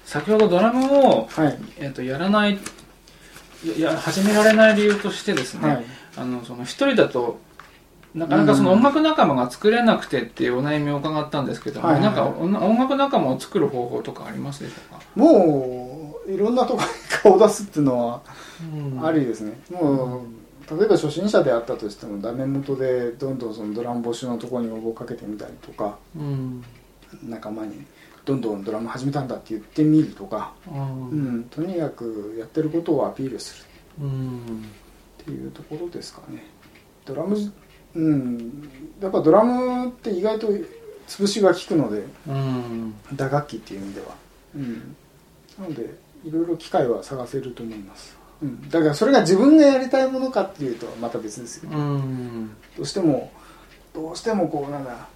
先ほどドラムを、 はい、 やらない始められない理由としてですね、はい、その一人だとなかなかその音楽仲間が作れなくてっていうお悩みを伺ったんですけども、なんか音楽仲間を作る方法とかありますでしょうか？ もういろんなところに顔を出すっていうのはありですね。もう例えば初心者であったとしてもダメ元でどんどんそのドラム募集のところに応募をかけてみたりとか、仲間にどんどんドラム始めたんだって言ってみるとか、とにかくやってることをアピールするっていうところですかね。ドラム、やっぱドラムって意外と潰しが効くので、打楽器っていう意味では、なのでいろいろ機会は探せると思います。だからそれが自分がやりたいものかっていうとまた別ですけど、どうしてもこうなんだ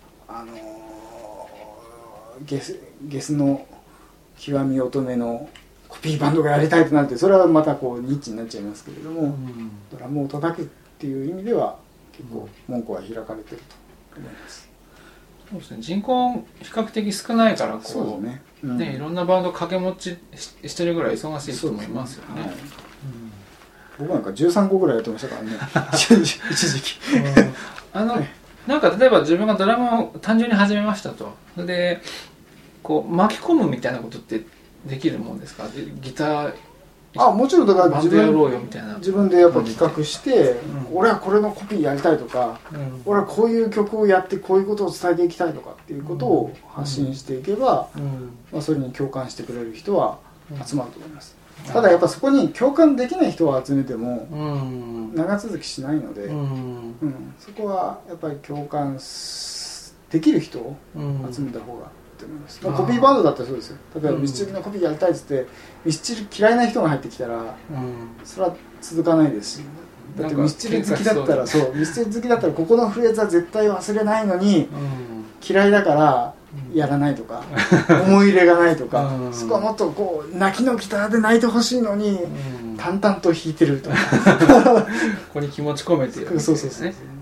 ゲスの極み乙女のコピーバンドがやりたいとなって、それはまたこうニッチになっちゃいますけれども、ドラムを叩くっていう意味では結構門戸は開かれてると思います。 そうですね、人口比較的少ないからこう、 そうですね、 いろんなバンド掛け持ちしてるぐらい忙しい人もいますよね。 僕なんか13個ぐらいやってましたからね一時期なんか例えば自分がドラムを単純に始めましたと、でこう巻き込むみたいなことってできるもんですか？ギターもちろんだからバンドやろうよみたいな、 自分でやっぱ企画して、俺はこれのコピーやりたいとか、俺はこういう曲をやってこういうことを伝えていきたいとかっていうことを発信していけば、それに共感してくれる人は集まると思います。ただやっぱそこに共感できない人を集めても長続きしないので、そこはやっぱり共感できる人を集めた方がいいと思います。コピーバンドだったらそうですよ。例えばミスチルのコピーやりたいっつってミスチル嫌いな人が入ってきたら、それは続かないですし、だってミスチル好きだったらミスチル好きだったらここのフレーズは絶対忘れないのに、嫌いだからやらないとか思い入れがないとか、そこはもっとこう泣きのギターで泣いてほしいのに淡々と弾いてるとかここに気持ち込めてるんですね。